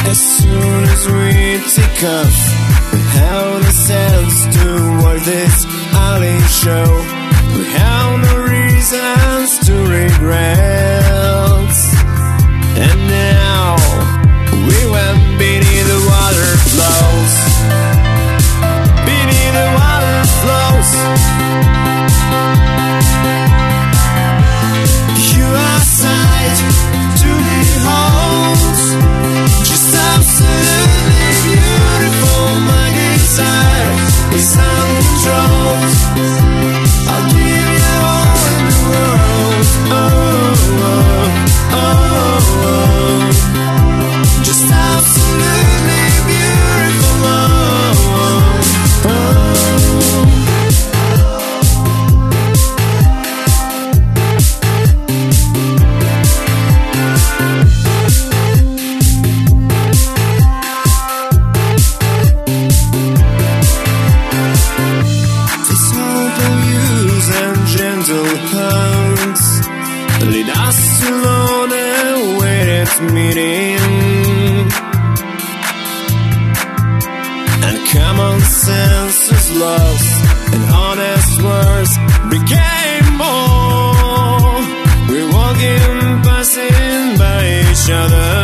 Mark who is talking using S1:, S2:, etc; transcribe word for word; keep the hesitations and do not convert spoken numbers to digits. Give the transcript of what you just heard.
S1: As soon as we take off, we have the sense to watch this alley show. We have no reasons to regret. And now we went beneath the water flows. Beneath the water flows. You are sight to behold. Just absolutely beautiful. My desire is uncontrolled. I'll give you all in the world. Oh, oh, oh, oh. Just absolutely beautiful. Oh, oh, oh. Lead us along the way it's meeting, and common sense is lost, and honest words became more. We're walking, passing by each other.